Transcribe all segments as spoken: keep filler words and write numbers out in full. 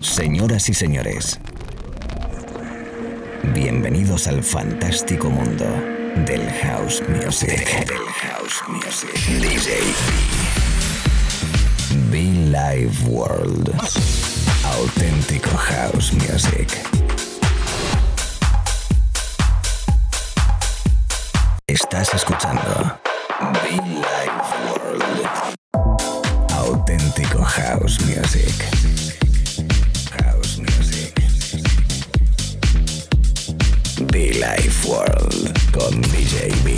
Señoras y señores, bienvenidos al fantástico mundo del house music. Del house music. D J B. Be-Live World. Auténtico house music. Estás escuchando Be-Live World. Auténtico house music. House music. Be-Live World con D J B.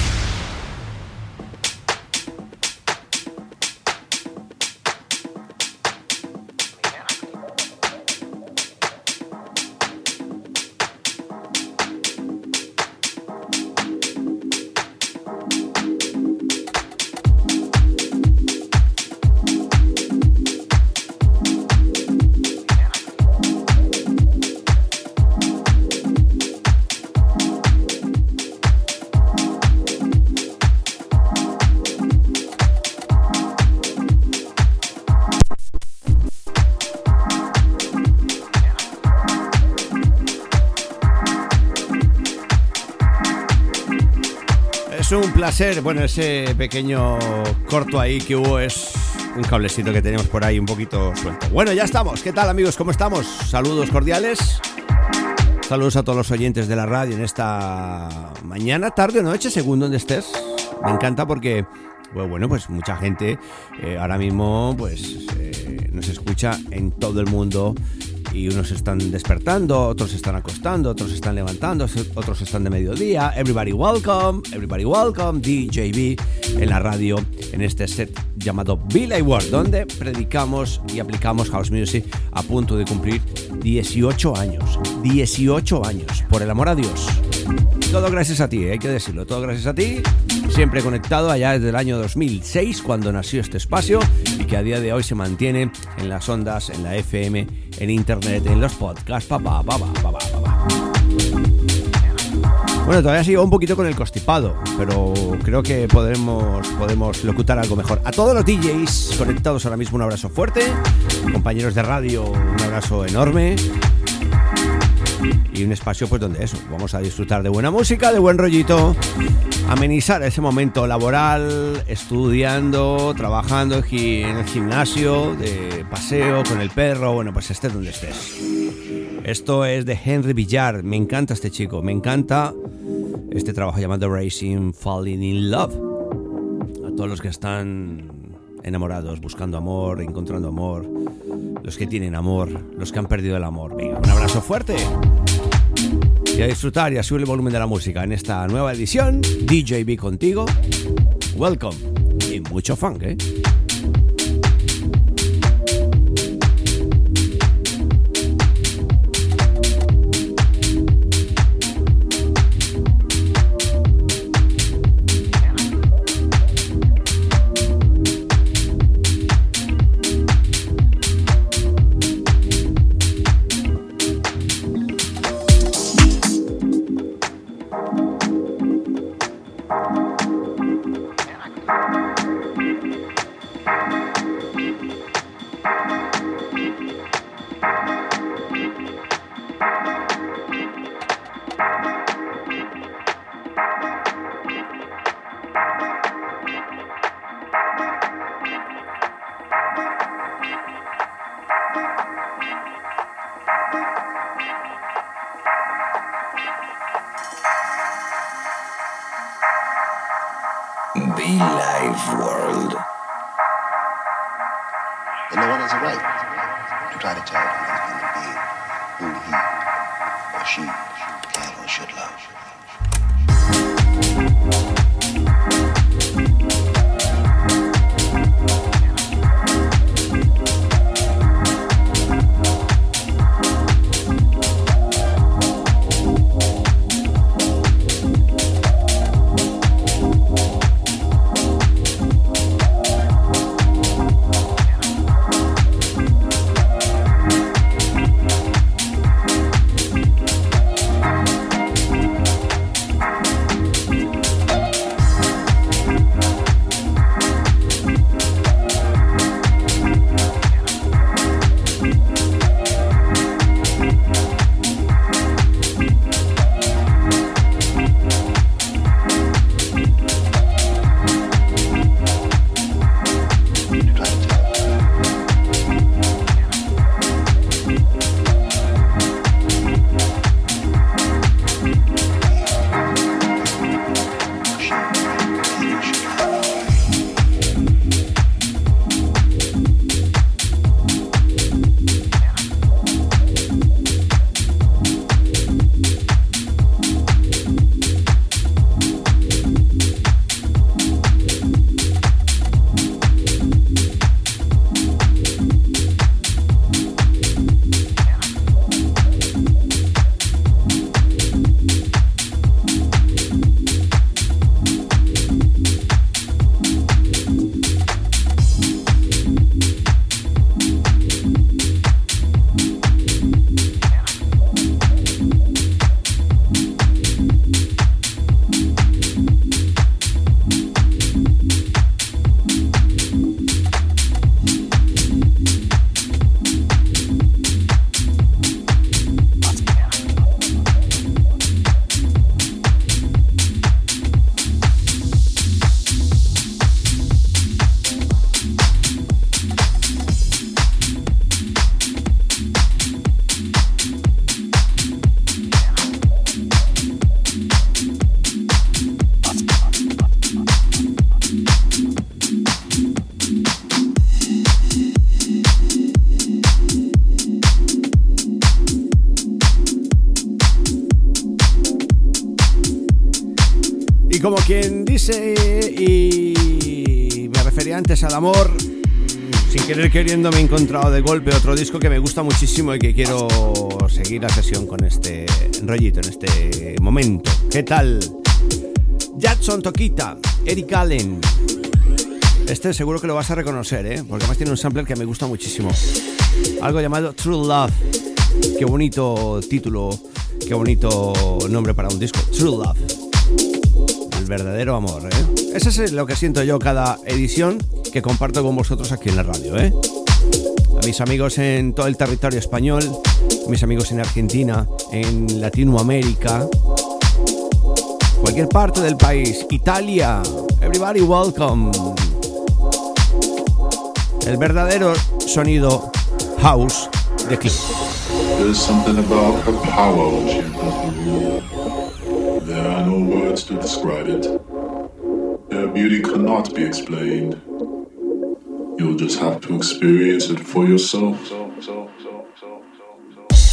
Un placer, bueno, ese pequeño corto ahí que hubo es un cablecito que tenemos por ahí un poquito suelto. Bueno, ya estamos, ¿qué tal amigos? ¿Cómo estamos? Saludos cordiales. Saludos a todos los oyentes de la radio en esta mañana, tarde o noche, según donde estés. Me encanta porque, bueno, bueno pues mucha gente eh, ahora mismo pues eh, nos escucha en todo el mundo. Y unos están despertando, otros se están acostando, otros se están levantando, otros están de mediodía. Everybody welcome, everybody welcome, D J B en la radio, en este set llamado Be-Live World, donde predicamos y aplicamos house music a punto de cumplir dieciocho años. dieciocho años, por el amor a Dios. Todo gracias a ti, hay que decirlo, todo gracias a ti. Siempre conectado allá desde el año dos mil seis, cuando nació este espacio, y que a día de hoy se mantiene en las ondas, en la F M, en internet, en los podcasts, papá, papá, papá, papá. Bueno, todavía sigo un poquito con el constipado, pero creo que podemos, podemos locutar algo mejor. A todos los D Js conectados ahora mismo, un abrazo fuerte. Compañeros de radio, un abrazo enorme. Y un espacio pues donde eso, vamos a disfrutar de buena música, de buen rollito, amenizar ese momento laboral, estudiando, trabajando en el gimnasio, de paseo con el perro, bueno, pues estés donde estés. Esto es de Henry Villar, me encanta este chico, me encanta este trabajo llamado Racing Falling in Love. A todos los que están enamorados, buscando amor, encontrando amor, los que tienen amor, los que han perdido el amor. Venga, un abrazo fuerte y a disfrutar y a subir el volumen de la música en esta nueva edición. D J B contigo, welcome y mucho funk, ¿eh? Be-Live World. And no one has a right to try to tell a human being who he or she can or should love. como quien dice, y me refería antes al amor, sin querer queriendo me he encontrado de golpe otro disco que me gusta muchísimo y que quiero seguir la sesión con este rollito en este momento. ¿Qué tal? Jackson Tokita, Eric Allen. Este seguro que lo vas a reconocer, ¿eh? Porque además tiene un sampler que me gusta muchísimo. Algo llamado True Love. Qué bonito título, qué bonito nombre para un disco. True Love. El verdadero amor, ¿eh? Eso es lo que siento yo cada edición que comparto con vosotros aquí en la radio, ¿eh? A mis amigos en todo el territorio español, a mis amigos en Argentina, en Latinoamérica, cualquier parte del país, Italia, everybody welcome. El verdadero sonido house de Cliff. There's something about her power when she enters the room. There are no words to describe it. Her beauty cannot be explained. You'll just have to experience it for yourself. So, so, so, so, so, so.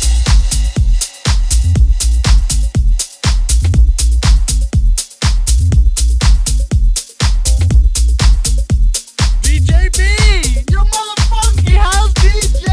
D J B, you motherfucking house D J!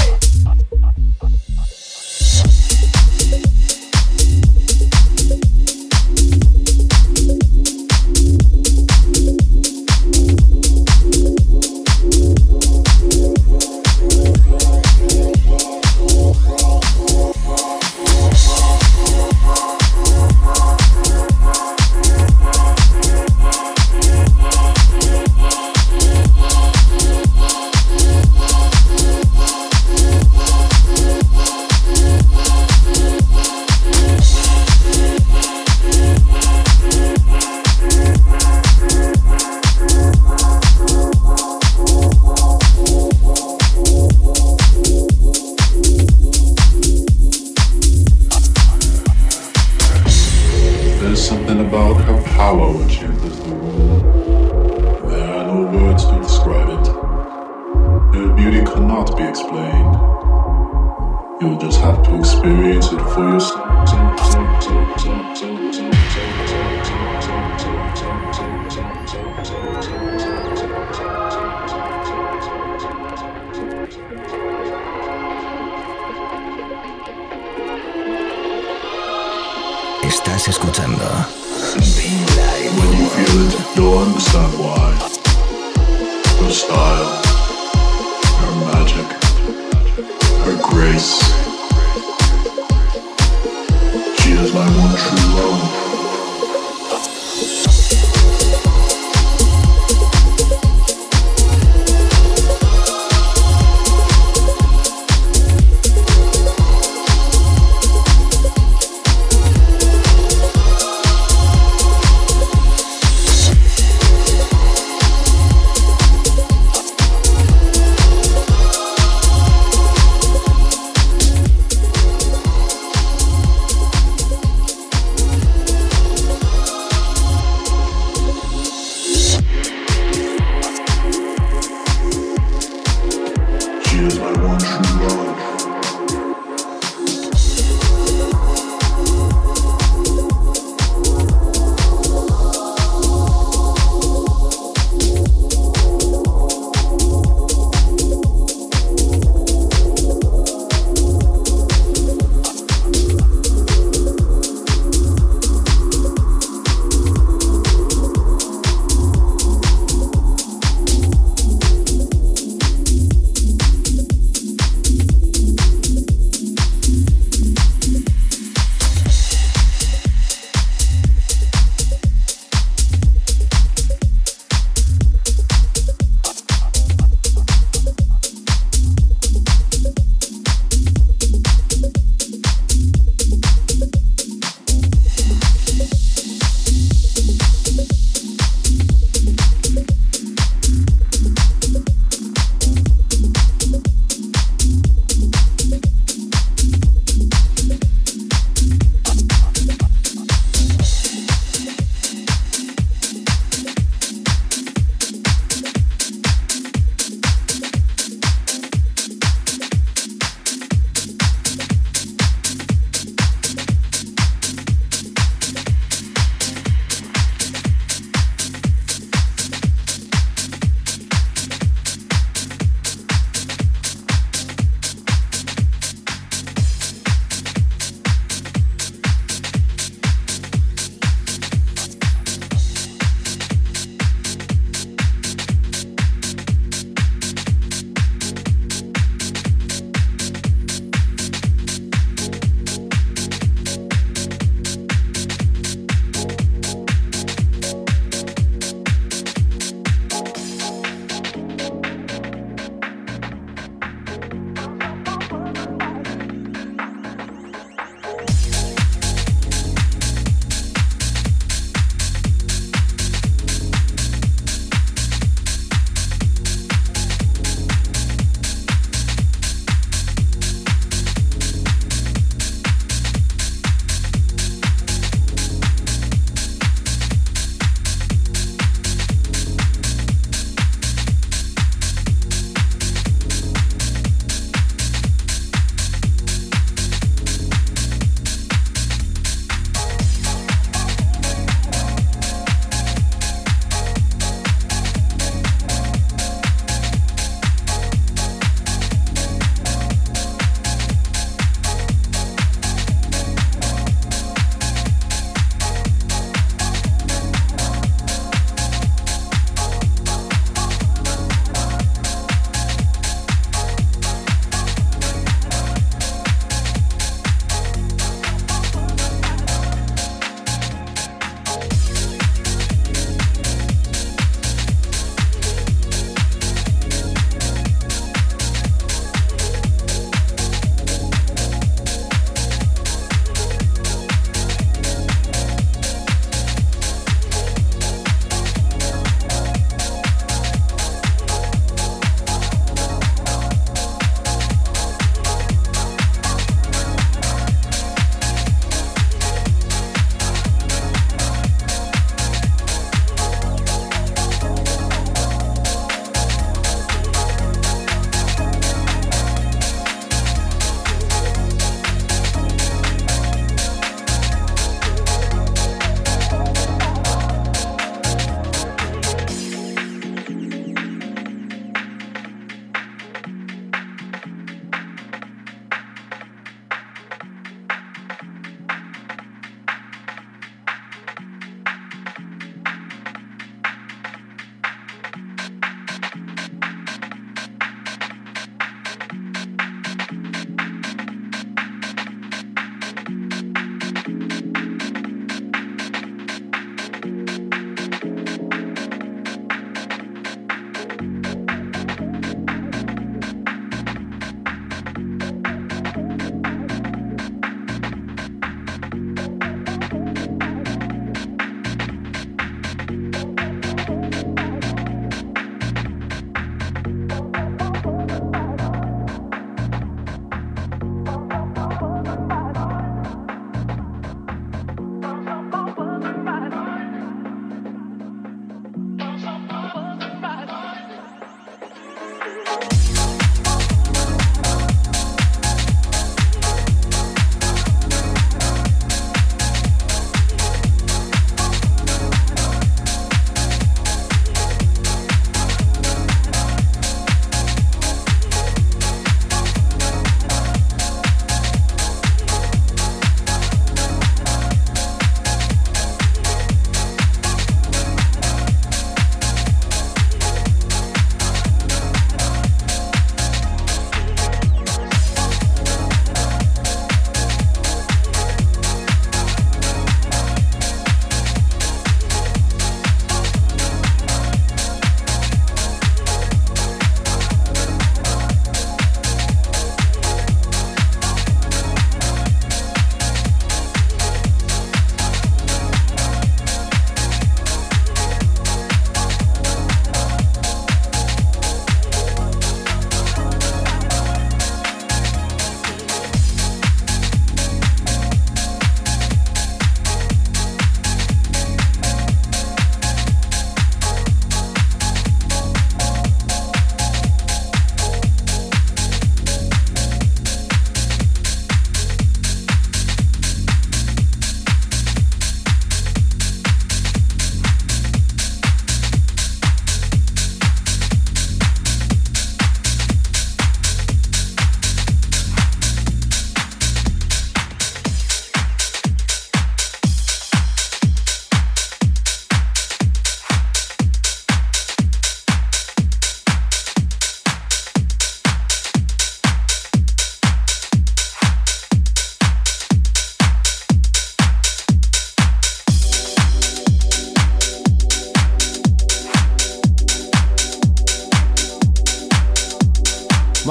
Estás escuchando When you feel it, you'll understand why. Her style, her magic, her grace. She is my one true love.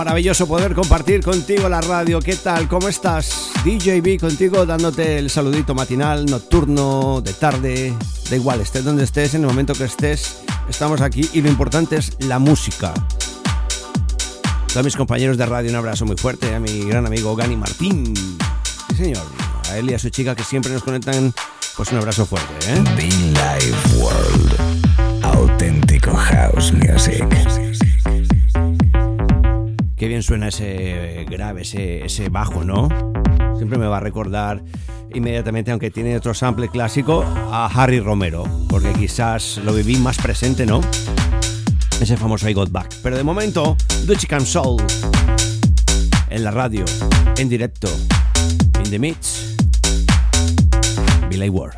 maravilloso poder compartir contigo la radio. ¿Qué tal? ¿Cómo estás? D J B contigo, dándote el saludito matinal, nocturno, de tarde, da igual, estés donde estés, en el momento que estés, estamos aquí y lo importante es la música. A todos mis compañeros de radio un abrazo muy fuerte, a mi gran amigo Gani Martín, sí señor, a él y a su chica que siempre nos conectan, pues un abrazo fuerte, ¿eh? Be Live World, auténtico house music. Qué bien suena ese grave, ese, ese bajo, ¿no? Siempre me va a recordar inmediatamente, aunque tiene otro sample clásico, a Harry Romero, porque quizás lo viví más presente, ¿no? Ese famoso I Got Back. Pero de momento, Dutch Cam Soul, en la radio, en directo, in the mix, Billy Ward.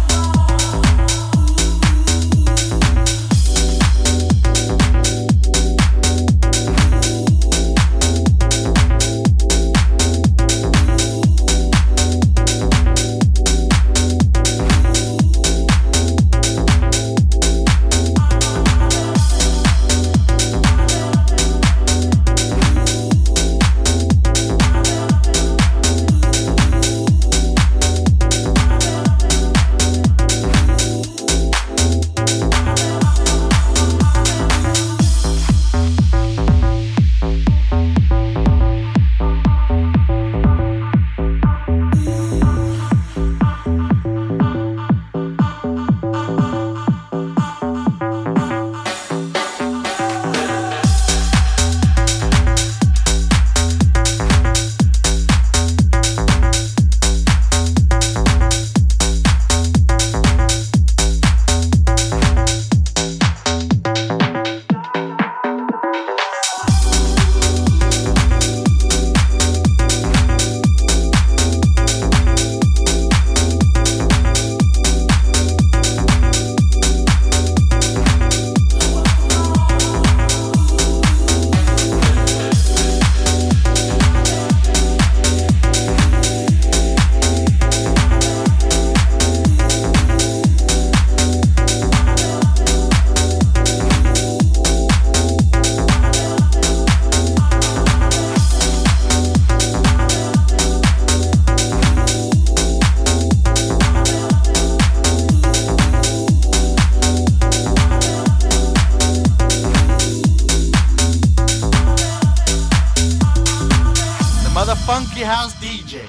Funky House D J.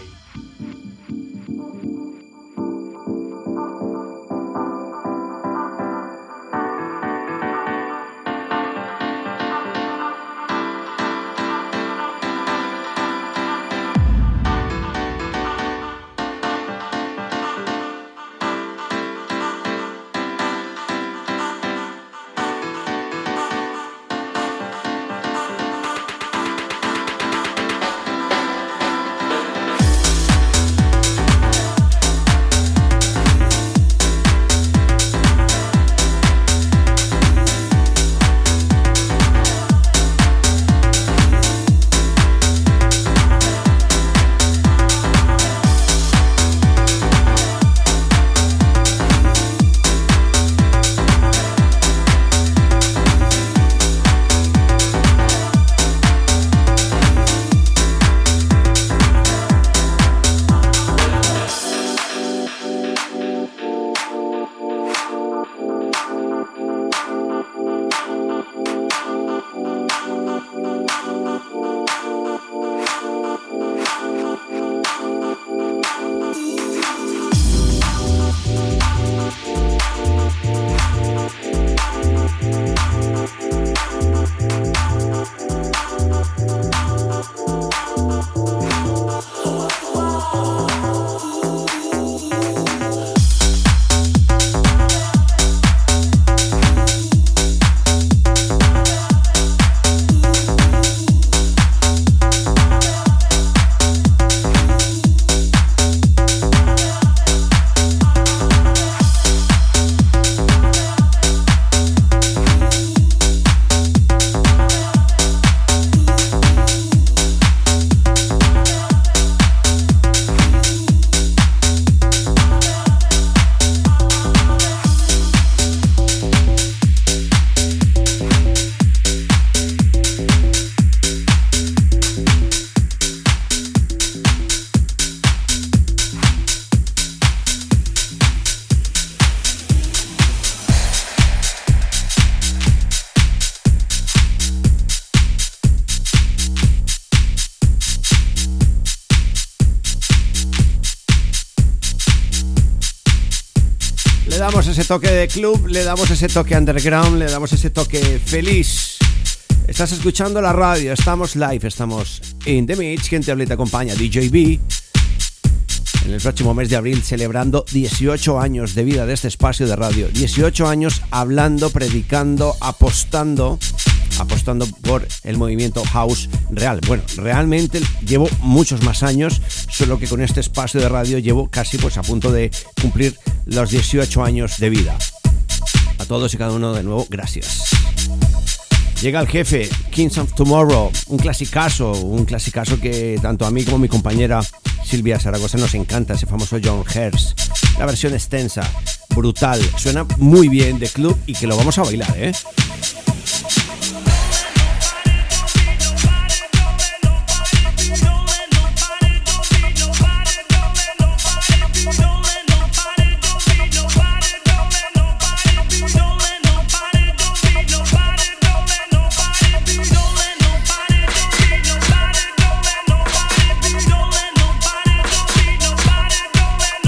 Le damos ese toque de club, le damos ese toque underground, le damos ese toque feliz. Estás escuchando la radio, estamos live, estamos in the mix. Quien te habla y te acompaña, D J B. En el próximo mes de abril, celebrando dieciocho años de vida de este espacio de radio. dieciocho años hablando, predicando, apostando, apostando por el movimiento house real. Bueno, realmente llevo muchos más años, solo que con este espacio de radio llevo casi pues a punto de cumplir los dieciocho años de vida. A todos y cada uno de nuevo, gracias. Llega el jefe, Kings of Tomorrow, un clasicazo, un clasicazo que tanto a mí como a mi compañera Silvia Zaragoza nos encanta, ese famoso John Hurst. La versión extensa, brutal, suena muy bien de club y que lo vamos a bailar, ¿eh?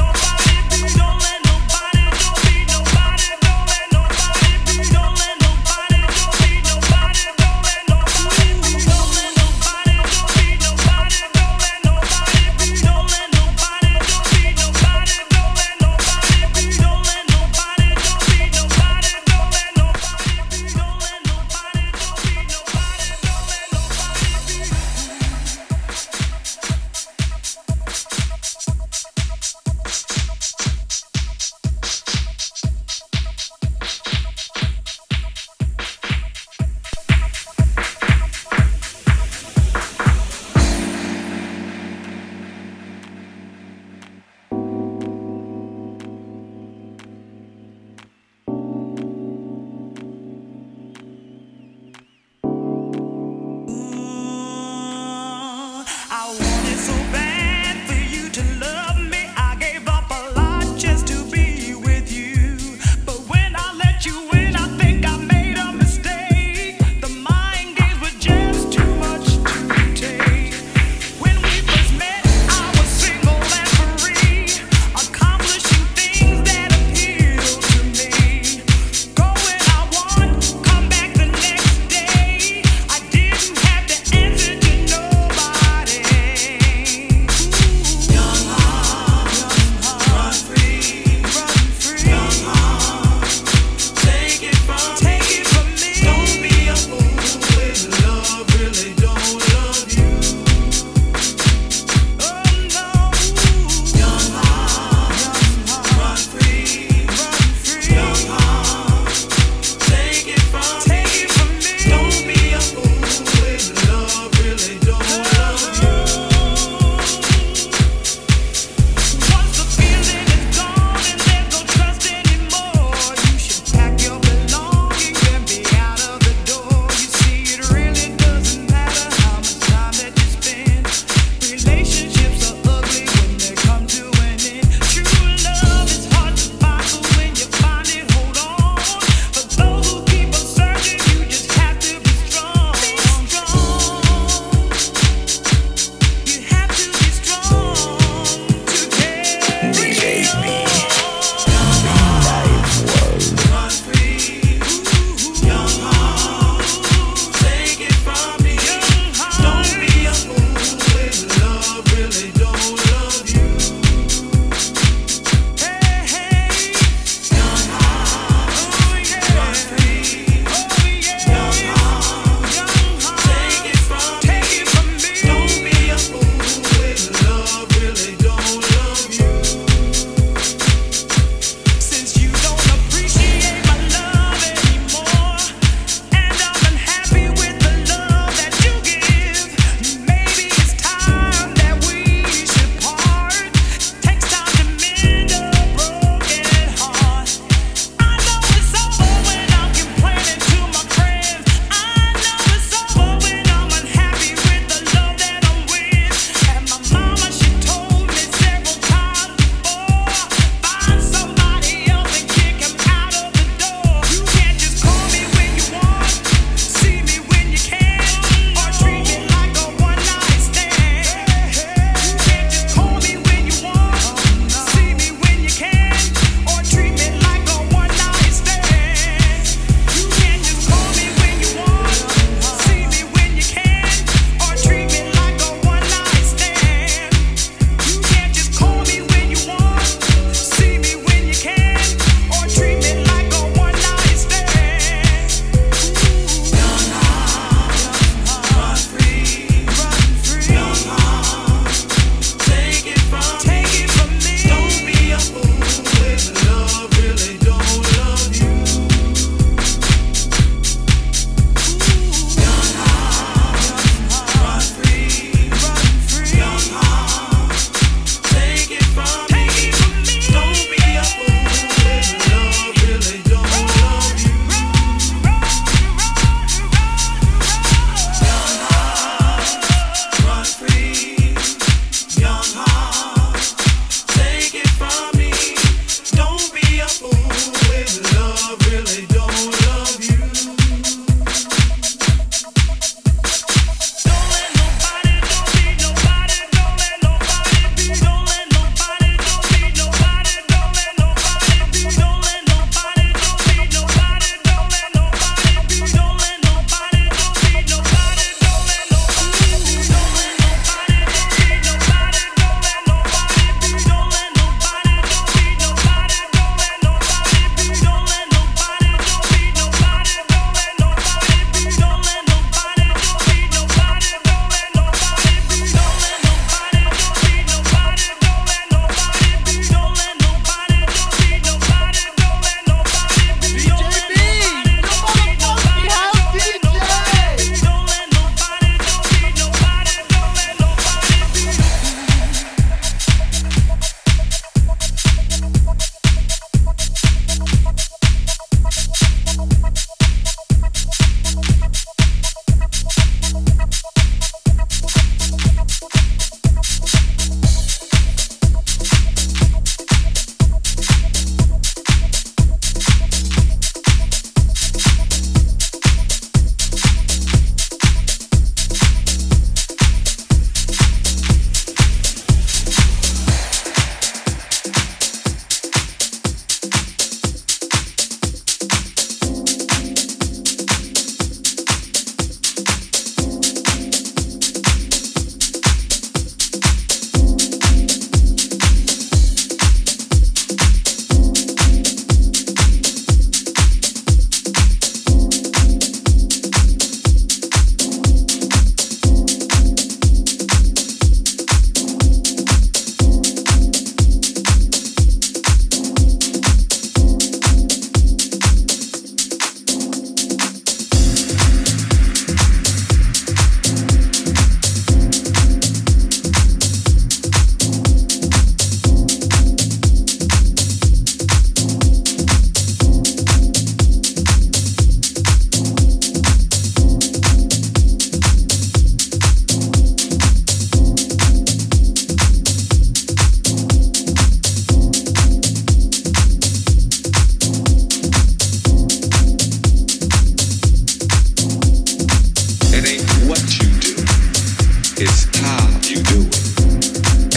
Nobody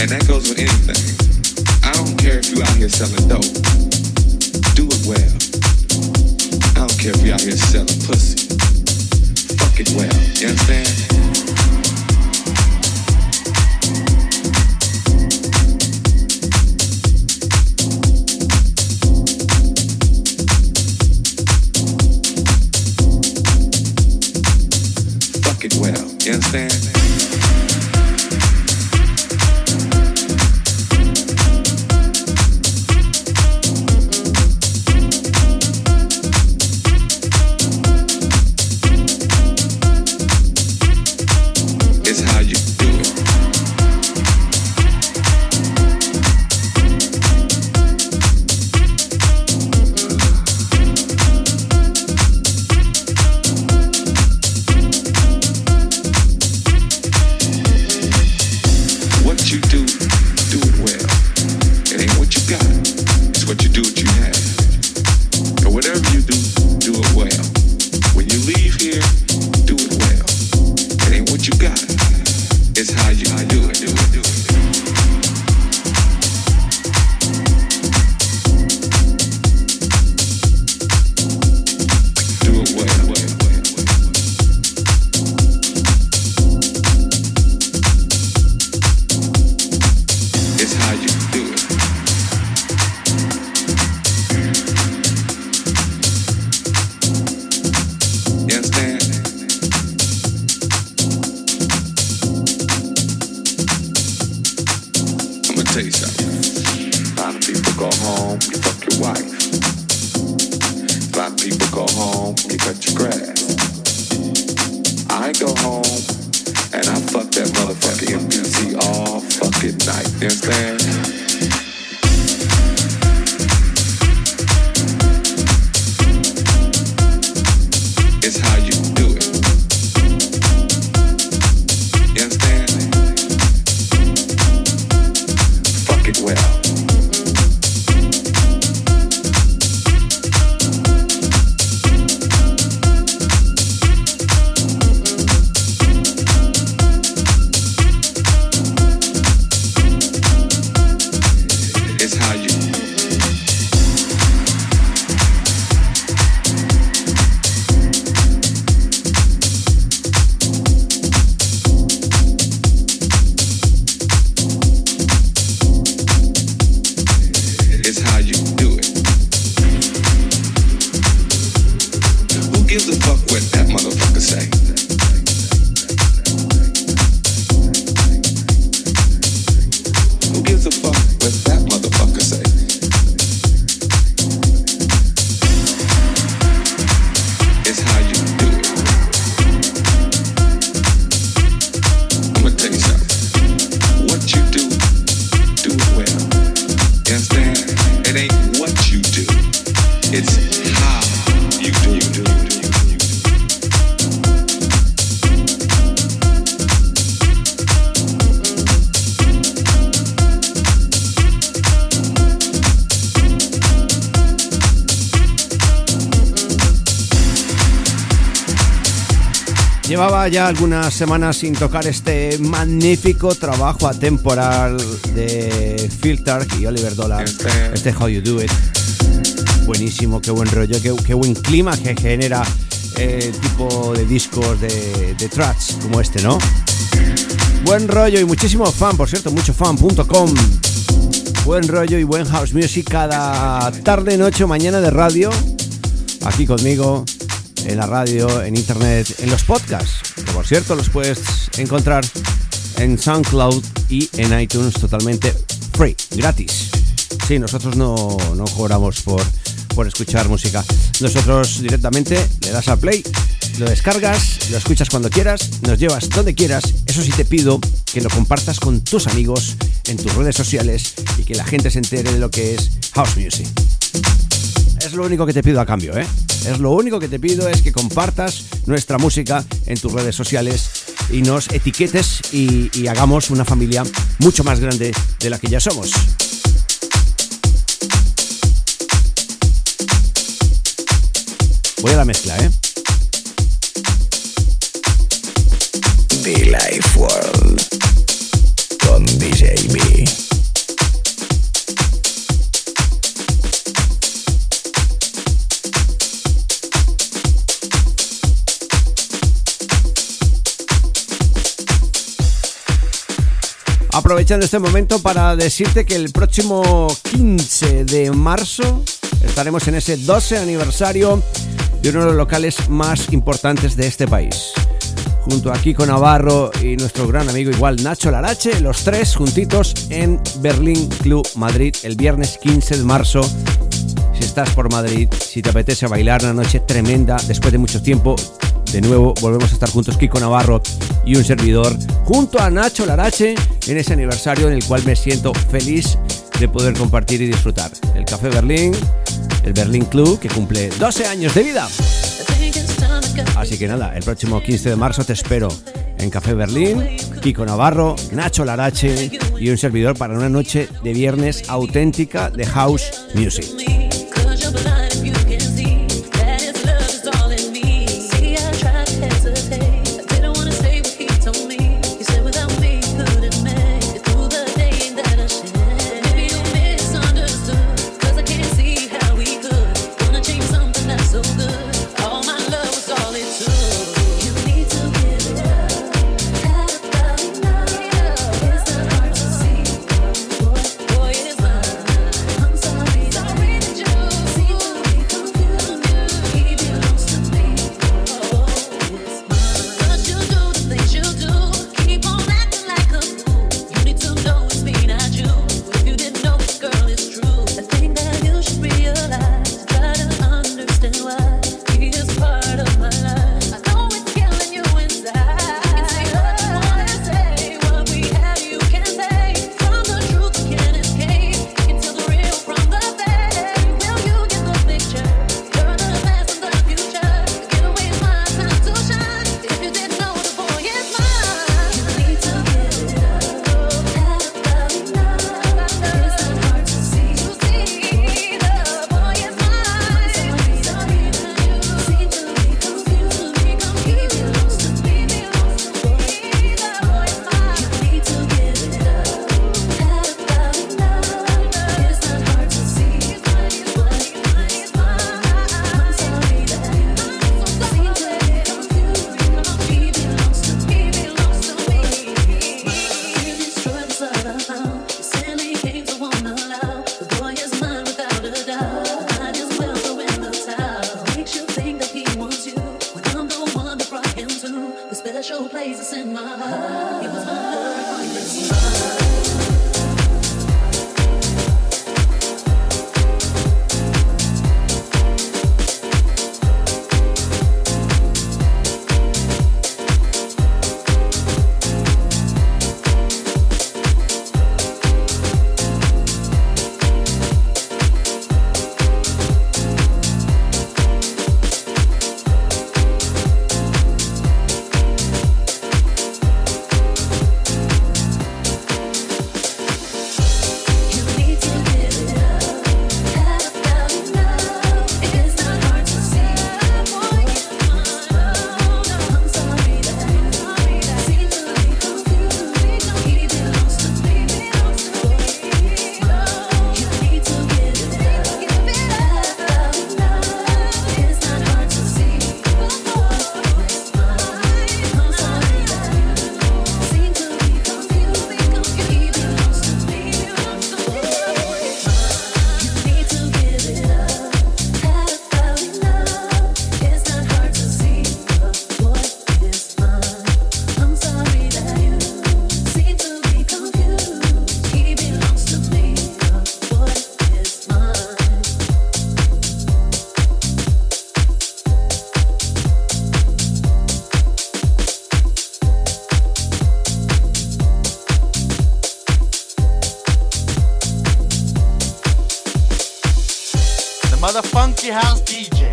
And that goes with anything. I don't care if you out here selling dope. Do it well. I don't care if you out here selling pussy. Fuck it well. You understand? Well, you understand? It's how you do it. Llevaba ya algunas semanas sin tocar este magnífico trabajo atemporal de Phil Tark y Oliver Dollar, este How You Do It. Buenísimo, qué buen rollo, qué, qué buen clima que genera el tipo de discos de, de tracks como este, ¿no? Buen rollo y muchísimo fan, por cierto, mucho fan punto com. Buen rollo y buen house music cada tarde, noche o mañana de radio, aquí conmigo, en la radio, en internet, en los podcasts, que por cierto los puedes encontrar en SoundCloud y en iTunes totalmente free, gratis. Sí, nosotros no, no cobramos por, por escuchar música. Nosotros directamente le das a play, lo descargas, lo escuchas cuando quieras, nos llevas donde quieras. Eso sí te pido que lo compartas con tus amigos en tus redes sociales y que la gente se entere de lo que es house music. Es lo único que te pido a cambio, ¿eh? Es lo único que te pido es que compartas nuestra música en tus redes sociales y nos etiquetes y, y hagamos una familia mucho más grande de la que ya somos. Voy a la mezcla, ¿eh? The Life World con D J B. Aprovechando este momento para decirte que el próximo quince de marzo estaremos en ese doce aniversario de uno de los locales más importantes de este país. Junto a Kiko Navarro y nuestro gran amigo igual Nacho Larache, los tres juntitos en Berlín Club Madrid el viernes quince de marzo. Si estás por Madrid, si te apetece bailar una noche tremenda después de mucho tiempo, de nuevo volvemos a estar juntos Kiko Navarro y un servidor junto a Nacho Larache en ese aniversario en el cual me siento feliz de poder compartir y disfrutar. El Café Berlín, el Berlín Club, que cumple doce años de vida. Así que nada, el próximo quince de marzo te espero en Café Berlín, Kiko Navarro, Nacho Larache y un servidor para una noche de viernes auténtica de House Music. Mother Funky House D J.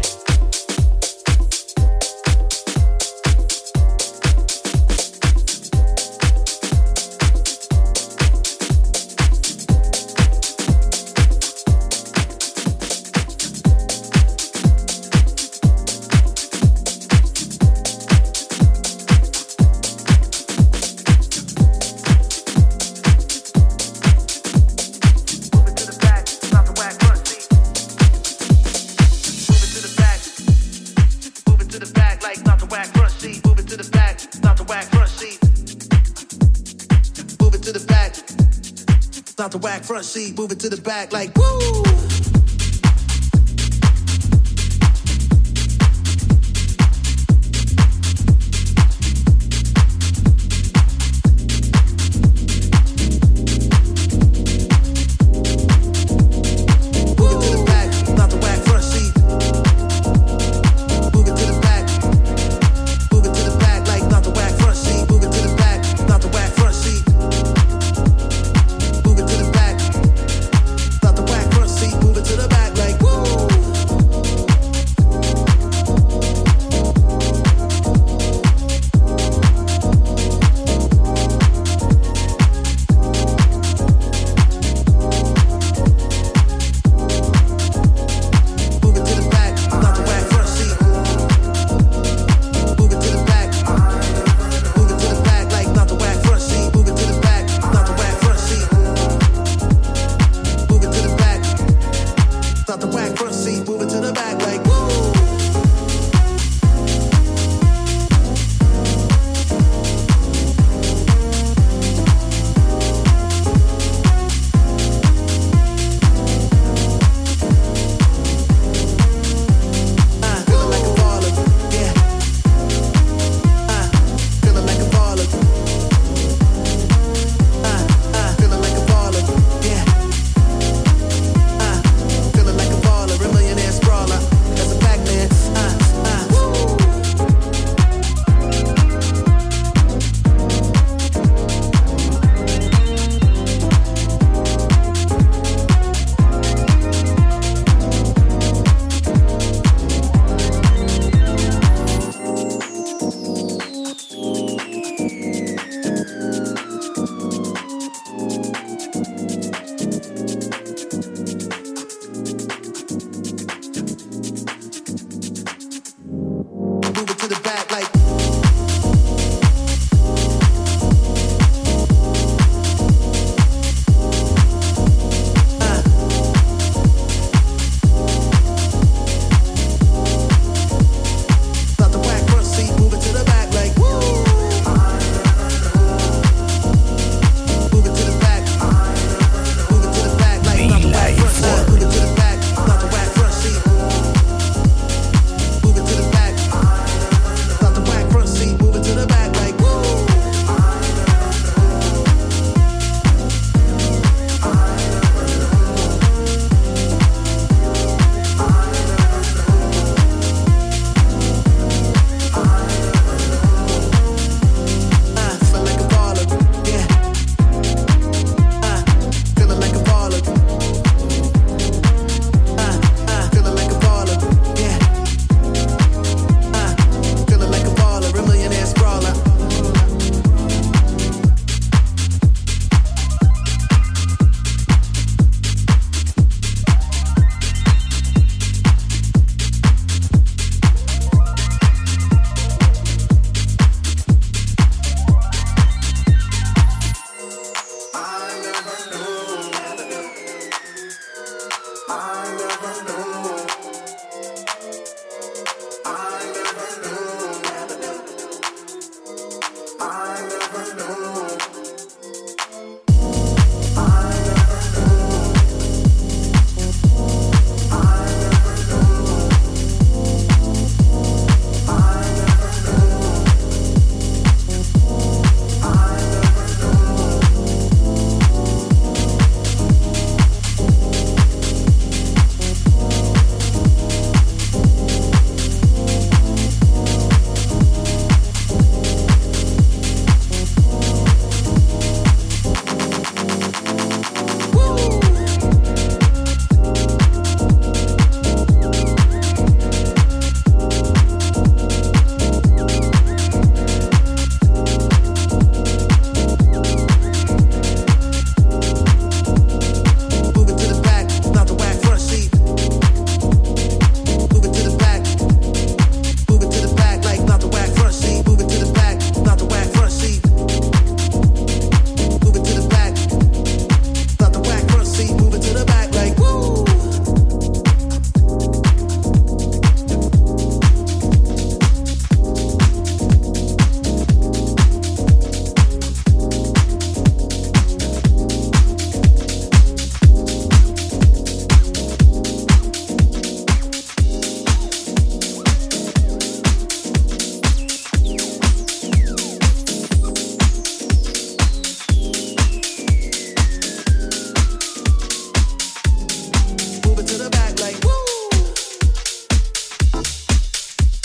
Start the whack front seat, move it to the back like woo. Move it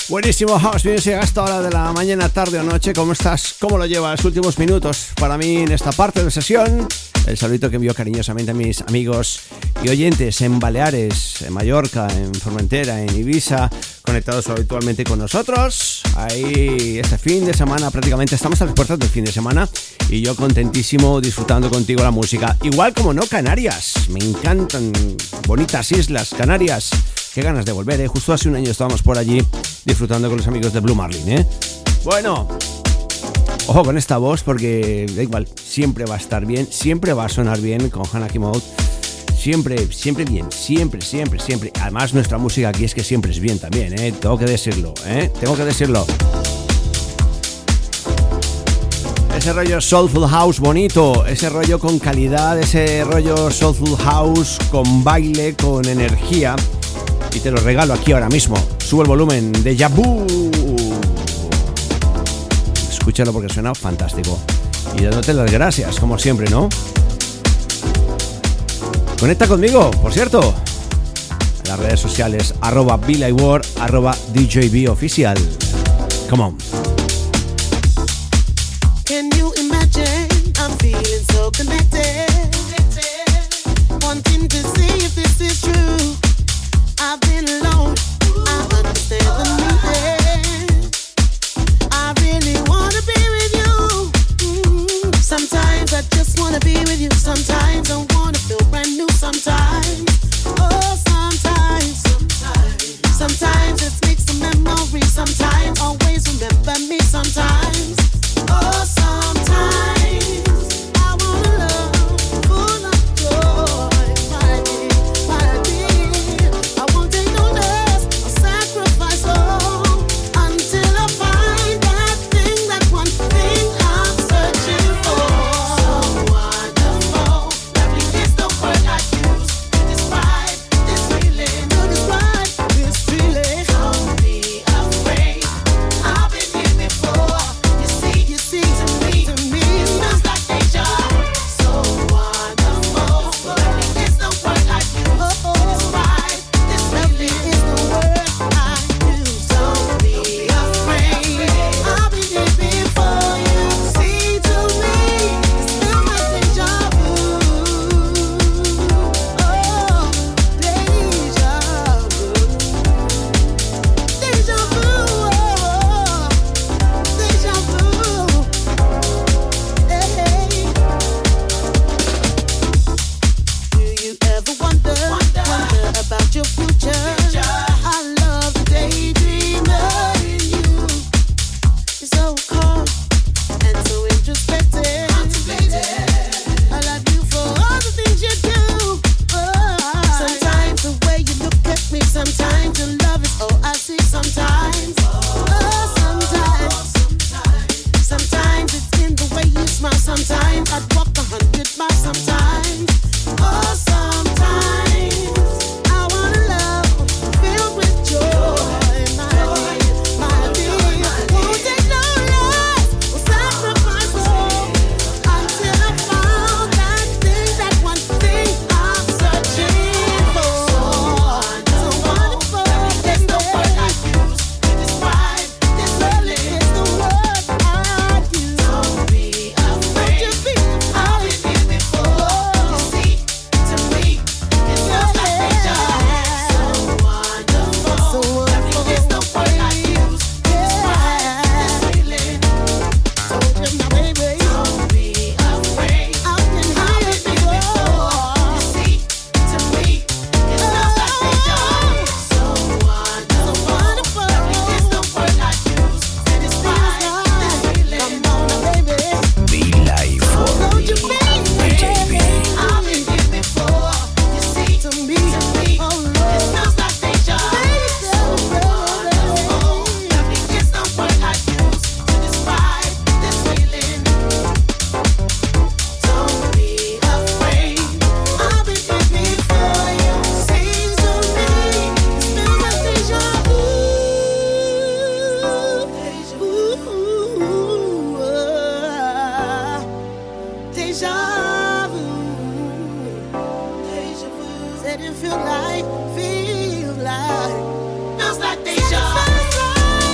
Buenísimo House Music a esta hora de la mañana, tarde o noche. ¿Cómo estás? ¿Cómo lo llevas? Últimos minutos para mí en esta parte de sesión. El saludito que envío cariñosamente a mis amigos y oyentes en Baleares, en Mallorca, en Formentera, en Ibiza, conectados habitualmente con nosotros. Ahí este fin de semana prácticamente estamos a las puertas del fin de semana y yo contentísimo disfrutando contigo la música. Igual como no, Canarias. Me encantan bonitas islas, Canarias. Qué ganas de volver, ¿eh? Justo hace un año estábamos por allí disfrutando con los amigos de Blue Marlin, ¿eh? Bueno, ojo con esta voz porque da igual, siempre va a estar bien, siempre va a sonar bien con Hannah Kimout. Siempre, siempre bien, siempre, siempre, siempre. Además nuestra música aquí es que siempre es bien también, ¿eh? Tengo que decirlo, ¿eh? Tengo que decirlo. Ese rollo Soulful House bonito, ese rollo con calidad, ese rollo Soulful House con baile, con energía. Y te lo regalo aquí ahora mismo. Sube el volumen de Yabu. Escúchalo porque suena fantástico. Y dándote las gracias, como siempre, ¿no? Conecta conmigo, por cierto. En las redes sociales, arroba BeLikeWar, arroba D J B oficial. Come on. Can you imagine? I'm feeling so connected. Wanting to see if this is true. I've been alone, I understand the meaning. I really wanna be with you. Mm-hmm. Sometimes I just wanna be with you. Sometimes I wanna feel brand new. Sometimes, oh sometimes, sometimes, sometimes it's mixed a memory. Sometimes always remember me. Sometimes, oh sometimes I wanna love full of joy, my dear, my dear. I won't take no less or sacrifice all until I find that thing, that one thing I'm searching for. So wonderful, lovely is the word I use to describe this feeling. To describe this feeling. Don't be afraid, I've been here before. You see, you see, to me, to me, it feels like deja. So wonderful, lovely is the word I use to describe this feeling. Is the word I use. Don't be afraid, I've been here before. You see, to me, it feels like deja vu. Oh, deja vu, deja vu, oh, deja vu. Hey. Do you ever wonder, wonder about your future? I love the daydreamer in you. You're so calm and so introspective. I love you for all the things you do. Sometimes the way you look at me, sometimes your love is all I see. Sometimes, oh sometimes, sometimes it's in the way you smile. Sometimes I'd walk a hundred miles. Sometimes, oh sometimes I wanna love filled with joy, my dear, my dear. Won't take no less or sacrifice all until I found that thing, that one thing I'm searching for. So wonderful, it's the word I use to describe this feeling. It's the word I use. Don't be afraid, don't you be I've been here before. You see, to me, it feels like deja. So wonderful, so wonderful, it's the word I use to describe this feeling. Told you, my baby, don't be afraid. I've been here before. You see, to me, it feels like deja. So wonderful, it's the word I use to describe this feeling. Come on, baby. BeLikeWar. Don't you be D J B. I've been here before. You see, to me, to me, oh Lord, it feels like deja. So wonderful, lovely is the word I use to describe this feeling. Don't be afraid, I've been here before. You see, to me, it feels like deja vu. Ooh, ah. Deja vu, deja vu. Said it feel like, feel like, feels like deja vu.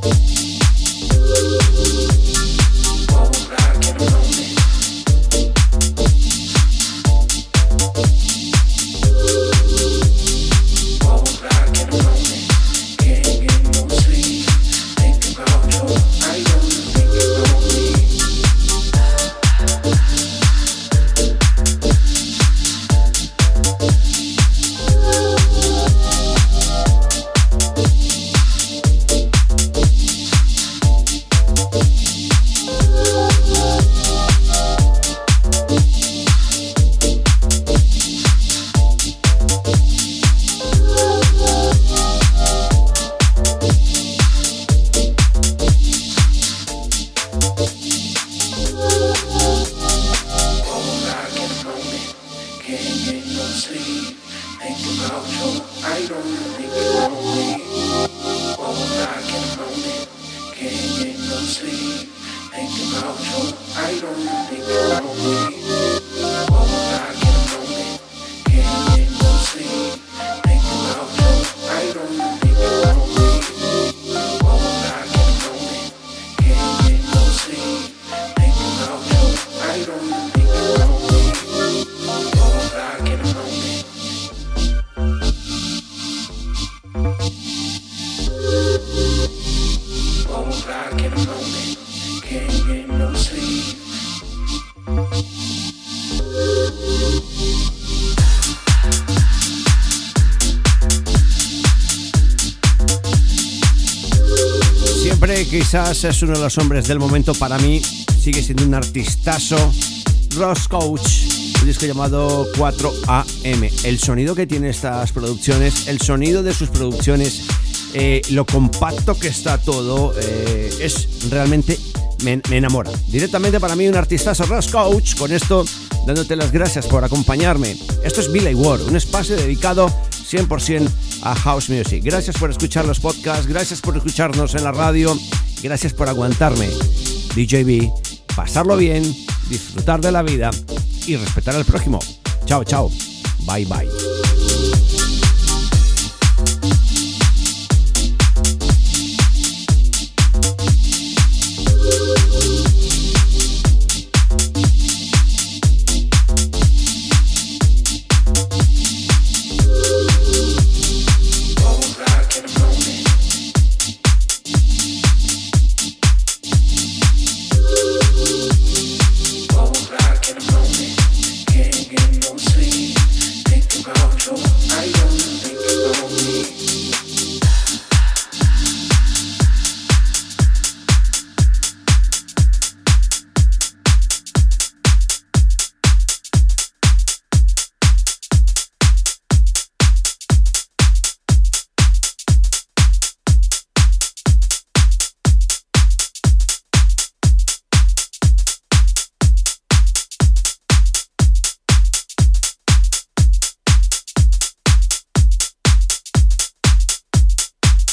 Quizás es uno de los hombres del momento para mí, sigue siendo un artistazo. Ross Coach, un disco llamado cuatro A M. El sonido que tiene estas producciones, el sonido de sus producciones, eh, lo compacto que está todo, eh, es realmente, me, me enamora. Directamente para mí un artistazo, Ross Coach. Con esto, dándote las gracias por acompañarme. Esto es Billy Ward, un espacio dedicado cien por ciento a House Music. Gracias por escuchar los podcasts, gracias por escucharnos en la radio, gracias por aguantarme. D J B, pasarlo bien, disfrutar de la vida y respetar al prójimo. Chao, chao. Bye, bye.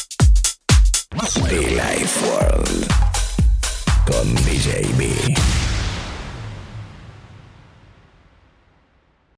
The Life World con D J B.